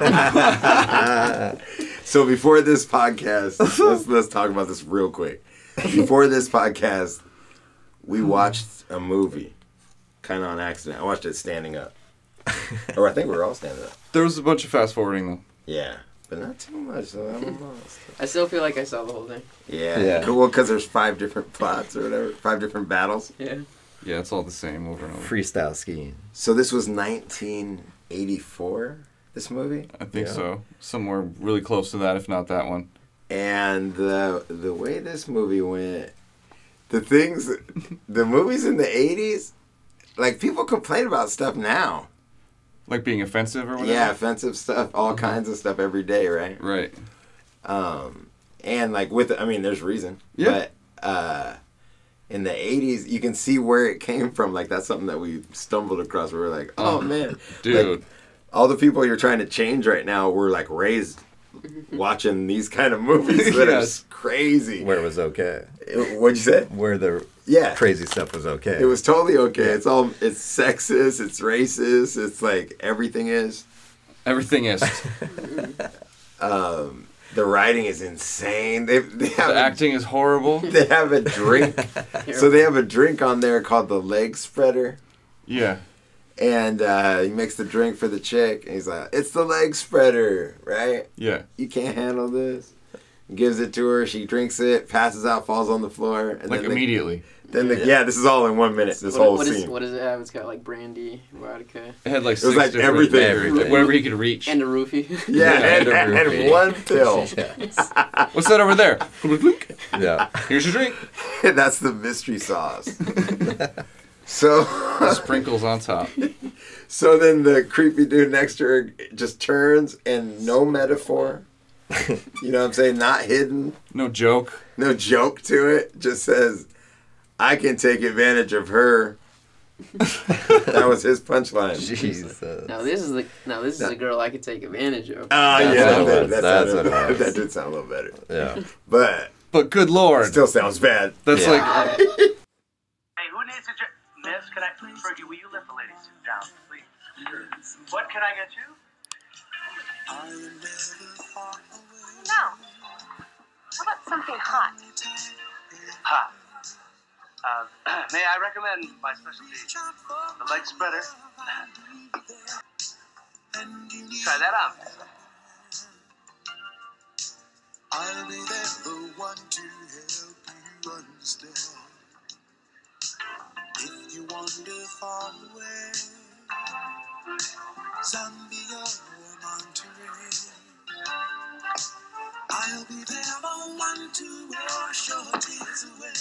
So before this podcast, let's talk about this real quick. Before this podcast, we watched a movie, kind of on accident. I watched it standing up. Or I think we were all standing up. There was a bunch of fast forwarding though. Yeah, but not too much. So I don't know. I still feel like I saw the whole thing. Yeah. Yeah. Well, because there's 5 different plots or whatever, 5 different battles. Yeah. Yeah, it's all the same over and over. Freestyle skiing. So this was 1984. This movie. I think Yeah. so. Somewhere really close to that, if not that one. And the way this movie went, the movies in the 80s, like people complain about stuff now. Like being offensive or whatever? Yeah, offensive stuff, all kinds of stuff every day, right? Right. And like there's reason. Yeah. But in the 80s, you can see where it came from. Like that's something that we stumbled across. We were like, oh man. Dude. Like, all the people you're trying to change right now were like raised watching these kind of movies that Yes. are crazy. Where it was okay. What'd you say? Where the Yeah. crazy stuff was okay. It was totally okay. It's sexist, it's racist, it's like everything is. Everything is. The writing is insane. They have The acting is horrible. they have a drink. So they have a drink on there called the leg spreader. Yeah. And he makes the drink for the chick and he's like, it's the leg spreader, right? Yeah. You can't handle this. Gives it to her, she drinks it, passes out, falls on the floor, and Like then immediately. this is all in 1 minute. This whole scene. What does it have? It's got like brandy, vodka, It had like It was 6 like different- everything. Like, wherever he could reach. and a roofie. Yeah, and a and roofie. one pill. What's that over there? Yeah. Here's your drink. That's the mystery sauce. So, Sprinkles on top. so then the creepy dude next to her just turns and no metaphor. You know what I'm saying? Not hidden. No joke. No joke to it. Just says, I can take advantage of her. That was his punchline. Jesus. Now this is a girl I could take advantage of. Yeah, what it was. That's what it was. that did sound a little better. Yeah. But But good lord. still sounds bad. That's Yeah. like Hey, who needs a Miss, can I, Fergie, will you let the lady sit down, please? What can I get you? No. How about something hot? Hot. May I recommend my specialty, the leg spreader? Try that out. I'll be there, the one to help you understand. If you wander far away, Zambia or Monterey, I'll be there, the one to wash your tears away.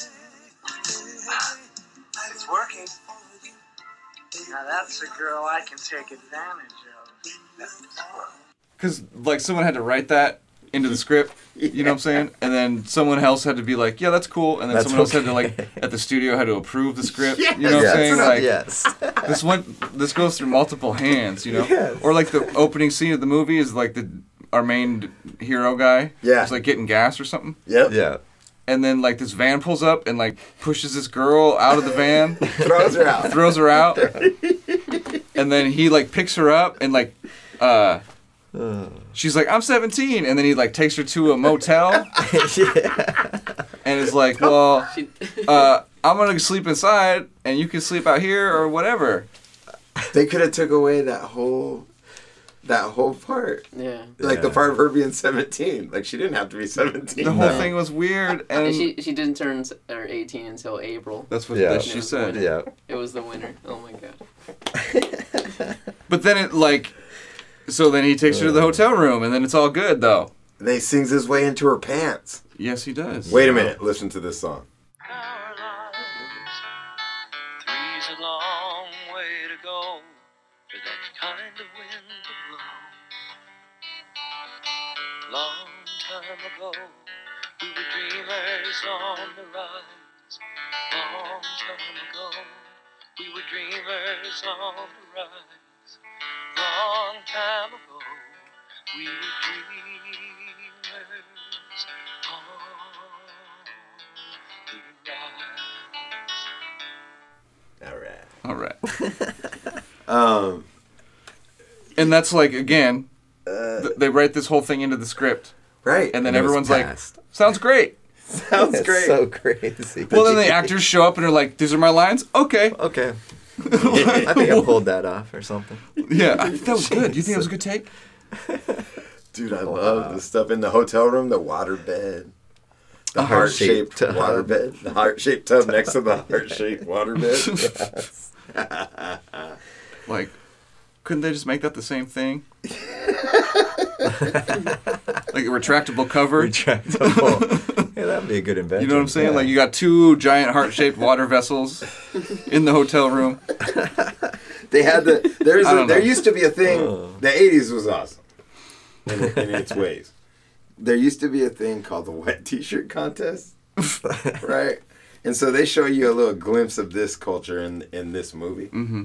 It's working. Now that's a girl I can take advantage of. because like someone had to write that into the script. You know what I'm saying? And then someone else had to be like, yeah, that's cool. And then That's someone else had to okay. like at the studio had to approve the script. Yes. You know what I'm saying? Like yes. this goes through multiple hands, you know? Yes. Or like the opening scene of the movie is like our main hero guy. Yeah. Is like getting gas or something. Yep. Yeah. And then like this van pulls up and like pushes this girl out of the van, Throws her out. throws her out. And then he like picks her up and like she's like, I'm 17, and then he like takes her to a motel and is like, well, I'm gonna sleep inside and you can sleep out here or whatever. They could have took away that whole That whole part. Yeah. Like the part of her being 17. Like she didn't have to be 17. The whole thing was weird, and And she didn't turn 18 until April. that's what Yeah. she said. Yeah. It was the winter. Oh my god. But then it like, so then he takes her to the hotel room, and then it's all good though. And he sings his way into her pants. Yes, he does. Wait a minute. Listen to this song. Three's a long way to go for that kind of wind to blow. Long time ago, we were dreamers on the rise. Long time ago, we were dreamers on the rise. Long time ago, we were dreamers on the rise. All right. All right. And that's like, again, they write this whole thing into the script, Right. and then And it was everyone's like, passed. sounds great. Sounds It's great. so crazy. Well, then the actors show up and are like, these are my lines? Okay. Okay. I think I pulled that off or something. Yeah, I think that was good. You think that was a good take? Dude, I love the stuff in the hotel room, the water bed. The heart-shaped heart-shaped water tub. bed. The heart-shaped tub next to the heart-shaped water bed. Like, couldn't they just make that the same thing? Like a retractable cover? Retractable. Yeah, that'd be a good invention. You know what I'm saying? Yeah. Like you got two giant heart-shaped water vessels in the hotel room. They had the I don't know. there used to be a thing. The 80s was awesome in its ways. There used to be a thing called the wet t-shirt contest, right? And so they show you a little glimpse of this culture in this movie. Mm-hmm.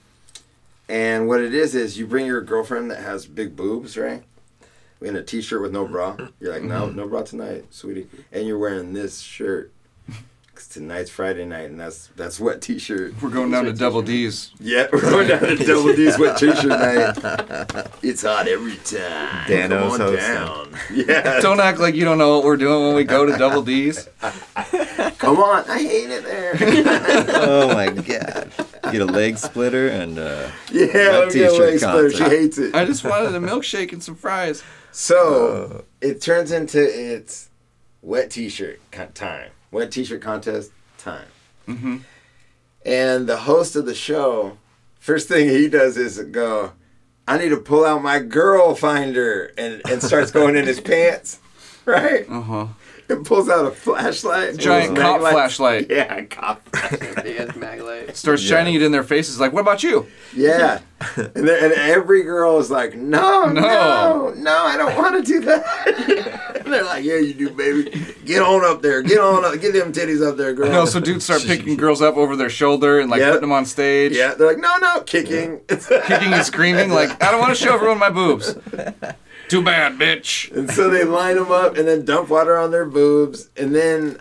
And what it is you bring your girlfriend that has big boobs, right? In a t-shirt with no bra. You're like, no bra tonight, sweetie. And you're wearing this shirt. 'Cause tonight's Friday night, and that's wet t-shirt. We're going down to Double D's. Yeah, we're going down to Double D's wet t-shirt night. It's hot every time. Dano's Come on hosting. down. Yeah. Don't act like you don't know what we're doing when we go to Double D's. Come on. I hate it there. Oh my god. Get a leg splitter and Yeah, wet let me get a t-shirt leg splitter. She contest. hates it. I just wanted a milkshake and some fries. So it turns into it's wet t-shirt time. Wet t-shirt contest time. Mm-hmm. And the host of the show, first thing he does is go, I need to pull out my girl finder, and starts going in his pants, right? Uh-huh. And pulls out a flashlight. Giant With cop mag lights. flashlight. Yeah, a cop flashlight. Big ass mag light. Starts shining it in their faces like, what about you? Yeah. And every girl is like, no, I don't want to do that. And they're like, yeah, you do, baby. Get on up there. Get on up. Get them titties up there, girl. No, so dudes start picking girls up over their shoulder and like Yep. putting them on stage. Yeah, they're like, no, kicking. Kicking and screaming like, I don't want to show everyone my boobs. Too bad, bitch. And so they line them up and then dump water on their boobs. And then,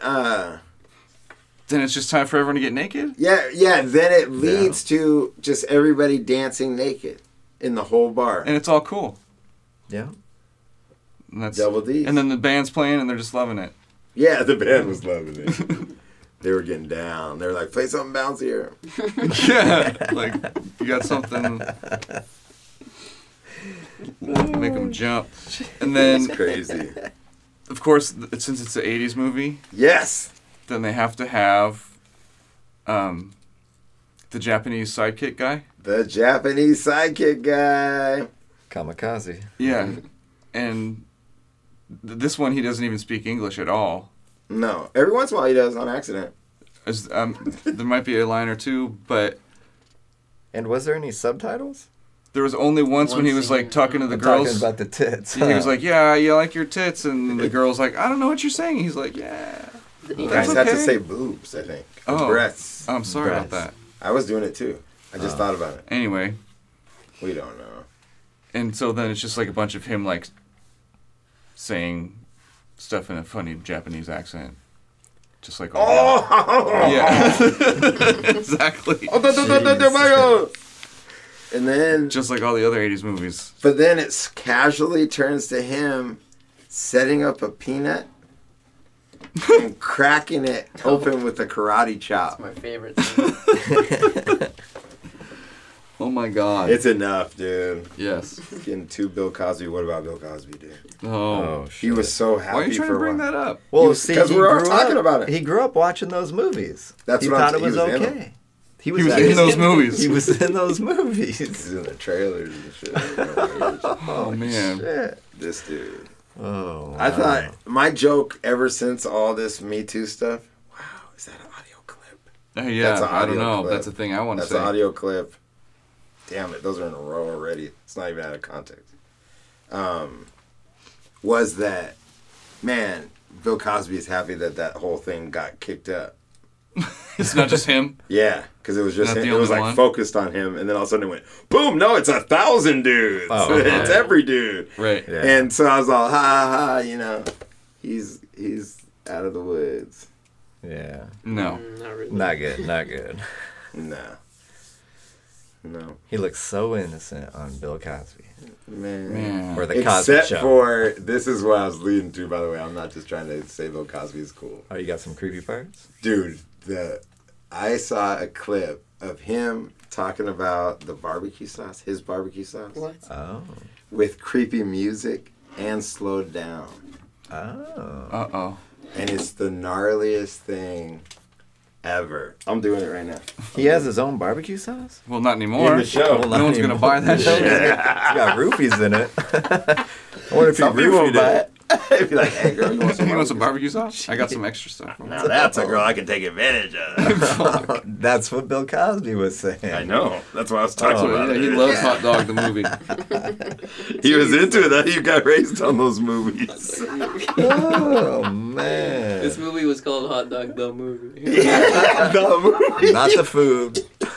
Then it's just time for everyone to get naked? then it leads to just everybody dancing naked in the whole bar. And it's all cool. yeah. And that's Double D's. And then the band's playing and they're just loving it. Yeah, the band was loving it. They were getting down. They were like, play something bouncier. Yeah. Like, you got something. Make them jump. And then, It's crazy. of course, since it's an 80s movie, Yes. then they have to have the Japanese sidekick guy. The Japanese sidekick guy. Kamikaze. Yeah. And this one, he doesn't even speak English at all. No. Every once in a while he does on accident. There might be a line or two, but And was there any subtitles? there was only once when he was like talking to the I'm girls. talking about the tits. He was like, yeah, you like your tits. And the girl's like, I don't know what you're saying. He's like, yeah. You That's guys have to okay. say boobs, I think. Oh. Breasts. I'm sorry about Breasts. that. I was doing it too. I just thought about it. Anyway, We don't know. and so then it's just like a bunch of him like saying stuff in a funny Japanese accent. Just like all Oh! Yeah. Exactly. And then, Just like all the other 80s movies. but then it casually turns to him setting up a peanut and cracking it open with a karate chop. My favorite thing. Oh my God. It's enough, dude. Yes. Getting to Bill Cosby. What about Bill Cosby, dude? Oh. He was so happy. Why are you trying for to bring a while. that up? Well, Because we're all talking about it. He grew up watching those movies. That's he what thought I'm it was he was in okay. them. He was in those movies. He was in those movies. He's in the trailers and shit. Oh man. Shit. This dude. Oh. I wow. thought my joke ever since all this Me Too stuff. Wow, is that an audio clip? Yeah, That's an I don't audio know. clip. That's the thing I want to That's say. an audio clip. Damn it, those are in a row already. It's not even out of context. Was that, man, Bill Cosby is happy that that whole thing got kicked up. It's not just him. Yeah, because it was just Not him. the It was only like one? focused on him, and then all of a sudden it went, boom, no, it's 1,000 dudes. Oh, It's yeah. every dude. Right. Yeah. And so I was all, ha, ha, ha, he's out of the woods. Yeah. No. Not really. Not good. Not good. No. He looks so innocent on Bill Cosby. Man. Or the Cosby Except Show. for, this is what I was leading to, by the way. I'm not just trying to say Bill Cosby is cool. Oh, you got some creepy parts? Dude, I saw a clip of him talking about the barbecue sauce, his barbecue sauce. What? Oh. With creepy music and slowed down. Oh. Uh-oh. And it's the gnarliest thing ever. I'm doing it right now. He has his own barbecue sauce? Well, not anymore. In the show. Well, No one's going to buy that shit. It's got roofies in it. I wonder if he Some people will roofied buy it. it. They'd be like, hey, girl, you want some You want some barbecue? barbecue sauce? I got some extra stuff. Now that's a girl I can take advantage of. That's what Bill Cosby was saying. I know. That's why I was talking So, about yeah, it. he loves Hot Dog the movie. He was into it. That he got raised on those movies. Oh, man. This movie was called Hot Dog the Movie. The movie. Not the food.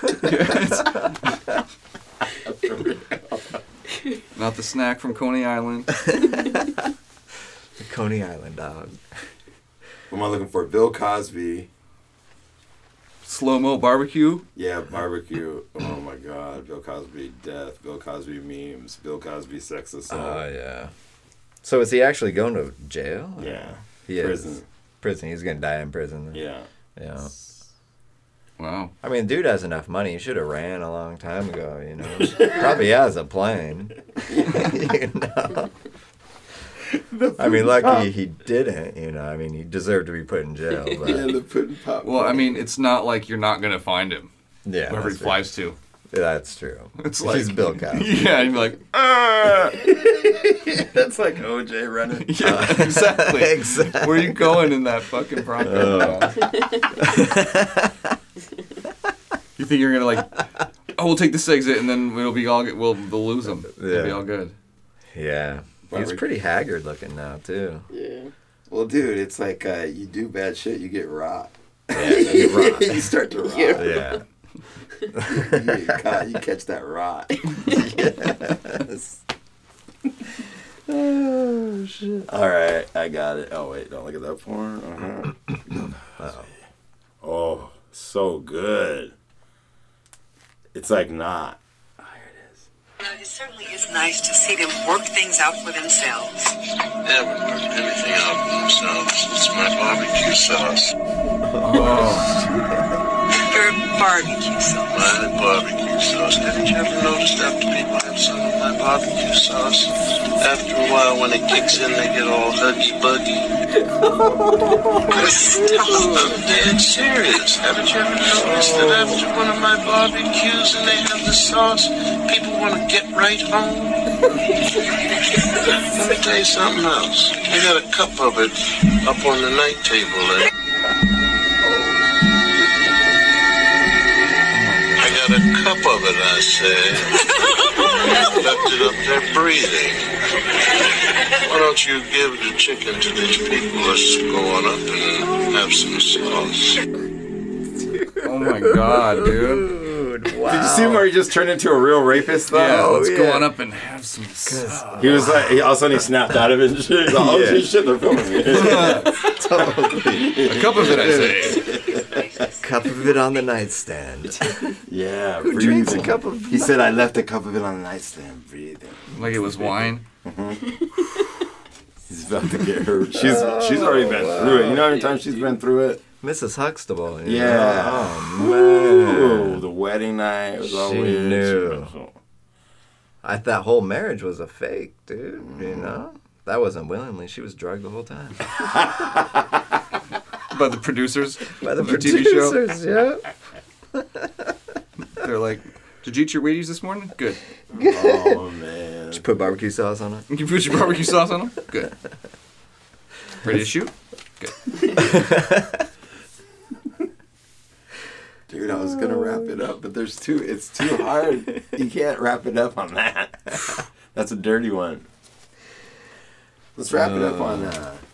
Not the snack from Coney Island. The Coney Island dog. What am I looking for? Bill Cosby. Slow-mo barbecue. Yeah, barbecue. Oh my God. Bill Cosby death. Bill Cosby memes. Bill Cosby sex assault. Oh, yeah. So is he actually going to jail? Yeah. He is. Prison. Prison. He's going to die in prison. Yeah. Yeah. Wow. I mean, dude has enough money. He should have ran a long time ago, you know. Probably has a plane. You know? I mean, lucky he didn't, you know. I mean, he deserved to be put in jail. But Yeah, the pudding pop. Well, I mean, it's not like you're not going to find him. yeah, Wherever he that's flies to. true. That's true. It's He's like- Bill Cosby. Yeah, and you're like, That's like OJ running. yeah, exactly. Exactly. Where are you going in that fucking process? You think you're gonna like, oh, we'll take this exit and then it'll be all good. They'll lose them. It'll be Yeah. all good. Yeah. He's pretty haggard looking now, too. Yeah. Well, dude, it's like you do bad shit, you get rot. Yeah, you rot. You start to rot. Yeah. You catch that rot. Yes. Oh, shit. All right, I got it. Oh, wait, don't look at that porn. Uh-oh. Oh, so good. It's like not. It certainly is nice to see them work things out for themselves. They haven't worked anything out for themselves. It's my barbecue sauce. Your barbecue sauce. My barbecue sauce. Haven't you ever noticed after people have some of my barbecue sauce, after a while when it kicks in, they get all huggy-buggy? I'm dead serious. Haven't you ever noticed that after one of my barbecues and they have the sauce, people want to get right home? Let me tell you something else. I got a cup of it up on the night table there. I got a cup of it, I said. Left it up there breathing. Why don't you give the chicken to these people? Let's go on up and have some sauce. Oh my God, dude. Dude, wow. Did you see him where he just turned into a real rapist, though? Yeah, let's go yeah. on up and have some sauce. He was like, all of a sudden he snapped out of it and shit. He's like, oh, Yeah. shit, they're filming me. Totally. A cup of it, I say. Cup of it on the nightstand. Yeah, Who breathing. drinks a cup of... He said, I left a cup of it on the nightstand, breathing. Like it was wine. He's about to get hurt. She's already been through it. You know how many times she's been through it? Mrs. Huxtable. you know? Yeah. Oh, man. Ooh, the wedding night. It was all She weird. knew. That whole marriage was a fake, dude. You know? That wasn't willingly. She was drugged the whole time. By the producers. By the of TV show. producers, yeah. They're like, did you eat your Wheaties this morning? Good. Oh, man. Did you put barbecue sauce on it? You put your barbecue sauce on them? Good. Ready to shoot? Good. Dude, I was going to wrap it up, but it's too hard. You can't wrap it up on that. That's a dirty one. Let's wrap it up on...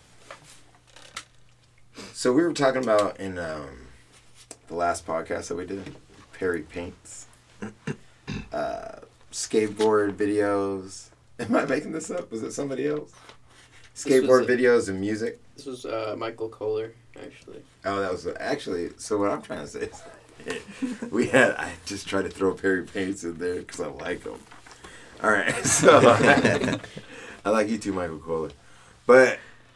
So we were talking about in the last podcast that we did, Perry Paints, skateboard videos. Am I making this up? Was it somebody else? Skateboard videos and music. This was Michael Kohler, actually. Oh, that was actually. So what I'm trying to say is, I just tried to throw Perry Paints in there because I like him. All right, so I like you too, Michael Kohler. But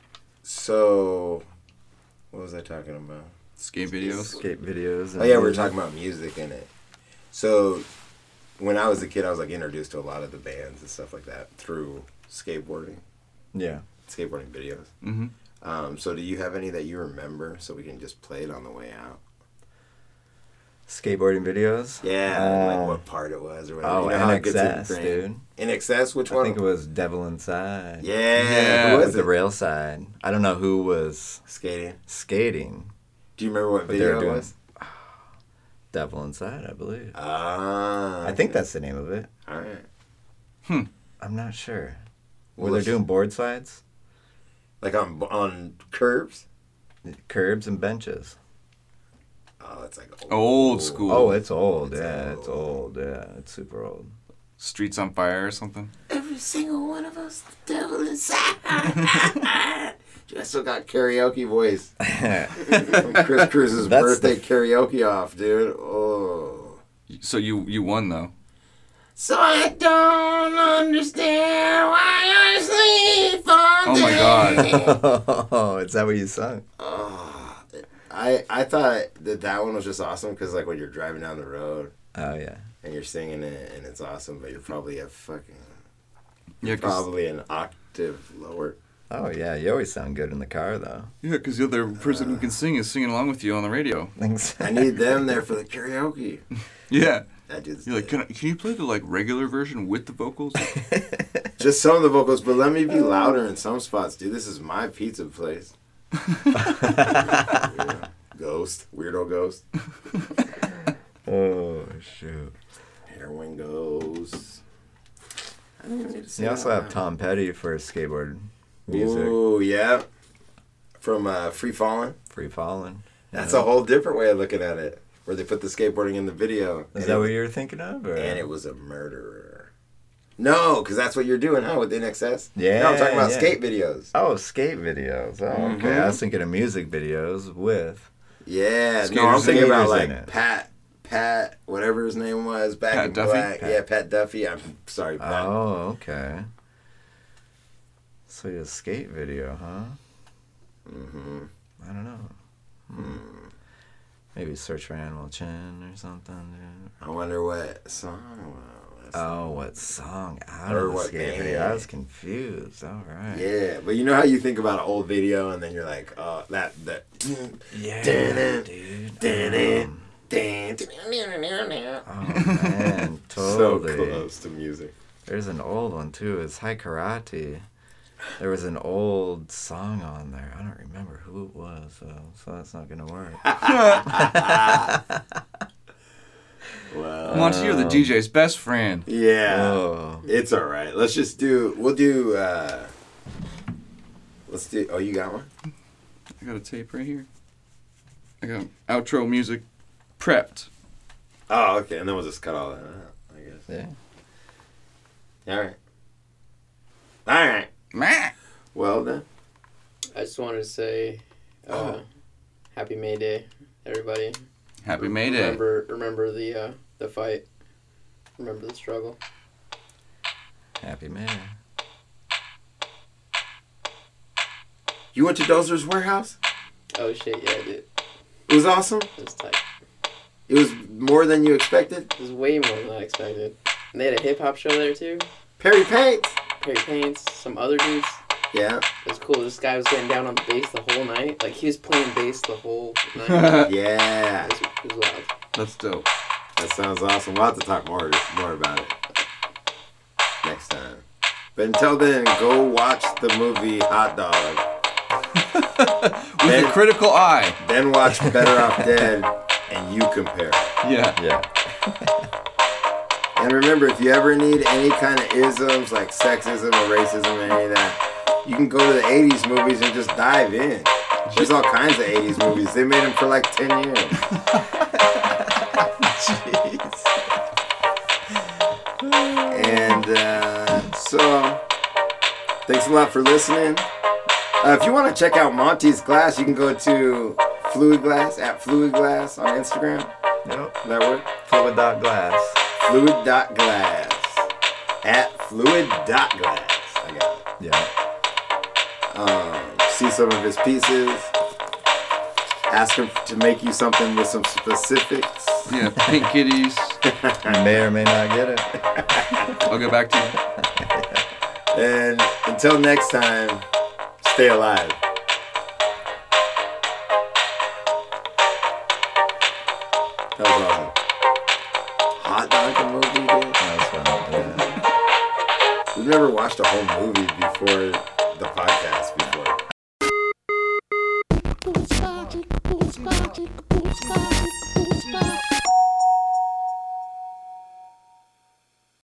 so. What was I talking about? Skate videos. Skate videos. Oh yeah, we were talking about music in it. So when I was a kid, I was like introduced to a lot of the bands and stuff like that through skateboarding. Yeah. Skateboarding videos. Mm-hmm. So do you have any that you remember so we can just play it on the way out? Skateboarding videos? Yeah, like what part it was or whatever. Oh, you know how it gets NXS, ingrained? dude. NXS, which one? I think it was Devil Inside. Yeah. Who was With it? the rail side. I don't know who was skating. Do you remember what video it was? Devil Inside, I believe. Ah. I think that's the name of it. All right. I'm not sure. Well, Were they doing board sides? Like on curbs? Curbs and benches. Oh, it's like old school. Oh, it's old. It's old. Yeah, it's super old. Streets on Fire or something. Every single one of us, the devil inside. Dude, I still got karaoke voice from Chris Cruz's birthday karaoke off, dude. Oh. So you won though. So I don't understand why I sleep all Oh my God. Oh, is that what you sung? Oh, I thought that one was just awesome because like when you're driving down the road. Oh yeah. And you're singing it and it's awesome, but you're probably Yeah, probably an octave lower. Oh yeah, you always sound good in the car though. Yeah, because the other person who can sing is singing along with you on the radio. Thanks. I need them there for the karaoke. Yeah. That dude's You're like, can you play the like regular version with the vocals? Just some of the vocals, but let me be louder in some spots, dude. This is my pizza place. Yeah. Ghost, weirdo ghost. Oh shoot. Heroin Ghost. I think I need to say You also that have now. Tom Petty for skateboard music. Ooh, yeah. From Free Fallin'. Free Fallin'. That's a whole different way of looking at it, where they put the skateboarding in the video. Is that what you were thinking of? Or? And it was a murderer. No, because that's what you're doing, huh, with NXS? Yeah. No, I'm talking about yeah. skate videos. Oh, skate videos. Oh, okay. Mhm. I was thinking of music videos with. Yeah, no, I'm Skaters thinking about in like it. Pat, whatever his name was, back Pat in Duffy? black. Yeah, Pat Duffy. I'm sorry, Pat. Oh, okay. So a skate video, huh? Mm-hmm. I don't know. Maybe search for Animal Chin or something. Dude. I wonder what song. Oh, what song out Or of the what skate band. video? I was confused. All right. Yeah, but you know how you think about an old video and then you're like, oh, that. Yeah, Dun-dun, dude. dun-dun, dun-dun. Oh man, totally. So close to music. There's an old one too. It's High Karate. There was an old song on there. I don't remember who it was, though, so that's not gonna work. Well, Monty, you're the DJ's best friend. yeah, Oh. it's all right. Let's just do. We'll do. Let's do. Oh, you got one? I got a tape right here. I got outro music prepped. Oh, okay. And then we'll just cut all that out, I guess. Yeah. All right. All right. Meh. Well then. I just wanted to say, Happy May Day, everybody. Happy May Day. Remember the fight. Remember the struggle. Happy May. You went to Dozer's warehouse? Oh shit, yeah, I did. It was awesome. It was tight. It was more than you expected? It was way more than I expected. And they had a hip hop show there too. Perry Paints. Perry Paints, some other dudes. Yeah. It was cool. This guy was getting down on the bass the whole night. Like, he was playing bass the whole night. Yeah. It was wild. That's dope. That sounds awesome. We'll have to talk more about it next time. But until then, go watch the movie Hot Dog. With a critical eye. Then watch Better Off Dead, and you compare. Yeah. Yeah. And remember, if you ever need any kind of isms like sexism or racism or any of that, you can go to the 80s movies and just dive in. There's all kinds of 80s movies. They made them for like 10 years. Jeez. And so, thanks a lot for listening. If you want to check out Monty's Glass, you can go to Fluid Glass, at Fluid Glass on Instagram. Yep. That work? Fluid.glass. Fluid.glass. At Fluid.glass. I got it. Yeah. See some of his pieces. Ask him to make you something with some specifics. Yeah, pink kitties. You may or may not get it. I'll get back to you. And until next time, stay alive. That was awesome. Hot Dog the movie, dude? That's fun. Yeah. We've never watched a whole movie before the podcast before.